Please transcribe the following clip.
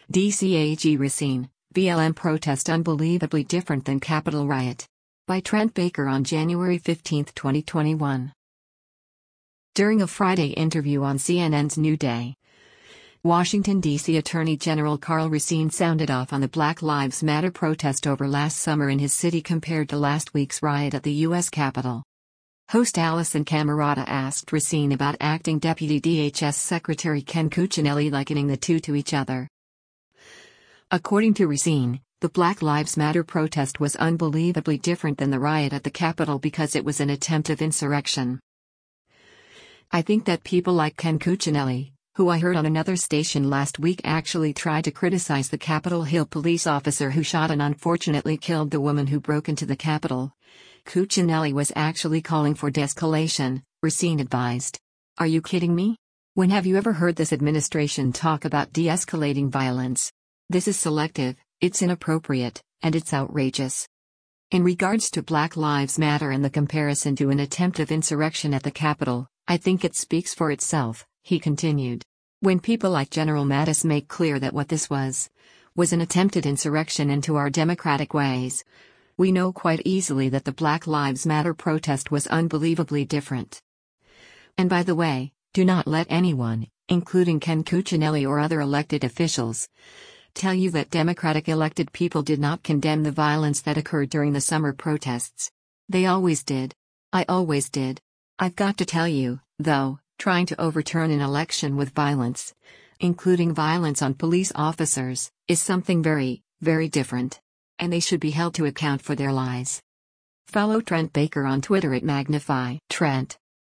DCAG Racine, BLM protest unbelievably different than Capitol riot. By Trent Baker on January 15, 2021. During a Friday interview on CNN's New Day, Washington, D.C. Attorney General Karl Racine sounded off on the Black Lives Matter protest over last summer in his city compared to last week's riot at the U.S. Capitol. Host Allison Camerota asked Racine about Acting Deputy DHS Secretary Ken Cuccinelli likening the two to each other. According to Racine, the Black Lives Matter protest was unbelievably different than the riot at the Capitol because it was an attempt of insurrection. I think that people like Ken Cuccinelli, who I heard on another station last week, actually tried to criticize the Capitol Hill police officer who shot and unfortunately killed the woman who broke into the Capitol. Cuccinelli was actually calling for de-escalation, Racine advised. Are you kidding me? When have you ever heard this administration talk about de-escalating violence? This is selective, it's inappropriate, and it's outrageous. In regards to Black Lives Matter and the comparison to an attempt of insurrection at the Capitol, I think it speaks for itself, he continued. When people like General Mattis make clear that what this was an attempted insurrection into our democratic ways, we know quite easily that the Black Lives Matter protest was unbelievably different. And by the way, do not let anyone, including Ken Cuccinelli or other elected officials, tell you that Democratic elected people did not condemn the violence that occurred during the summer protests. They always did. I always did. I've got to tell you, though, trying to overturn an election with violence, including violence on police officers, is something very, very different. And they should be held to account for their lies. Follow Trent Baker on Twitter at Magnify Trent.